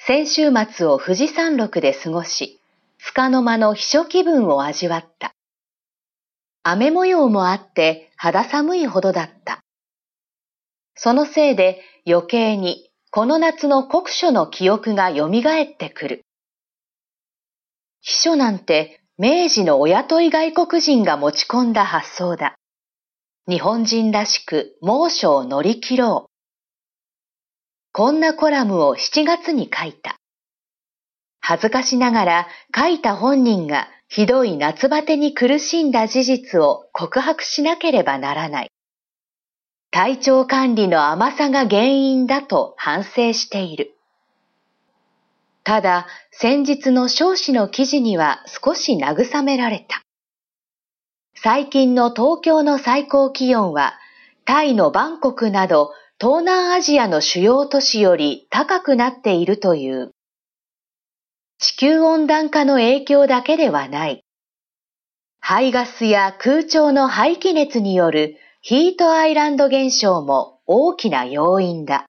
先週末を富士山麓で過ごし、束の間の避暑気分を味わった。雨模様もあって肌寒いほどだった。そのせいで余計にこの夏の酷暑の記憶がよみがえってくる。避暑なんて明治のお雇い外国人が持ち込んだ発想だ。日本人らしく猛暑を乗り切ろう。こんなコラムを7月に書いた。恥ずかしながら書いた本人がひどい夏バテに苦しんだ事実を告白しなければならない。体調管理の甘さが原因だと反省している。ただ、先日の少子の記事には少し慰められた。最近の東京の最高気温は、タイのバンコクなど東南アジアの主要都市より高くなっているという。地球温暖化の影響だけではない。排ガスや空調の排気熱によるヒートアイランド現象も大きな要因だ。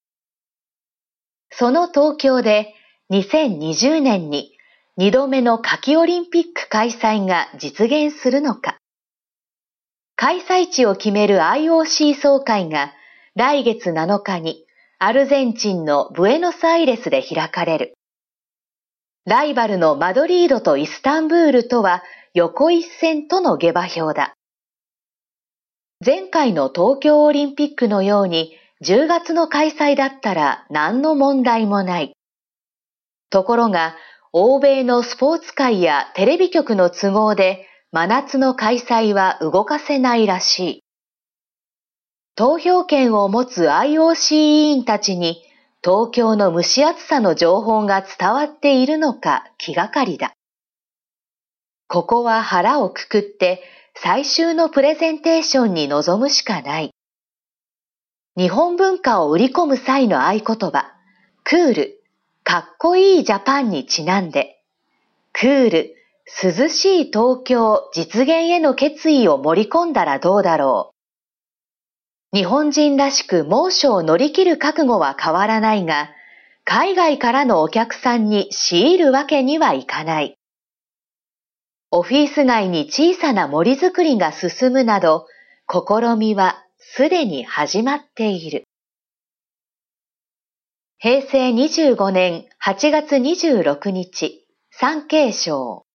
その東京で2020年に2度目の夏季オリンピック開催が実現するのか。開催地を決める IOC 総会が来月7日にアルゼンチンのブエノスアイレスで開かれる。ライバルのマドリードとイスタンブールとは横一線との下馬評だ。前回の東京オリンピックのように10月の開催だったら何の問題もない。ところが、欧米のスポーツ界やテレビ局の都合で真夏の開催は動かせないらしい。投票権を持つ IOC 委員たちに東京の蒸し暑さの情報が伝わっているのか気がかりだ。ここは腹をくくって最終のプレゼンテーションに臨むしかない。日本文化を売り込む際の合言葉、クール、かっこいいジャパンにちなんで、クール、涼しい東京実現への決意を盛り込んだらどうだろう。日本人らしく猛暑を乗り切る覚悟は変わらないが、海外からのお客さんに強いるわけにはいかない。オフィス街に小さな森作りが進むなど、試みはすでに始まっている。平成25年8月26日、産経省。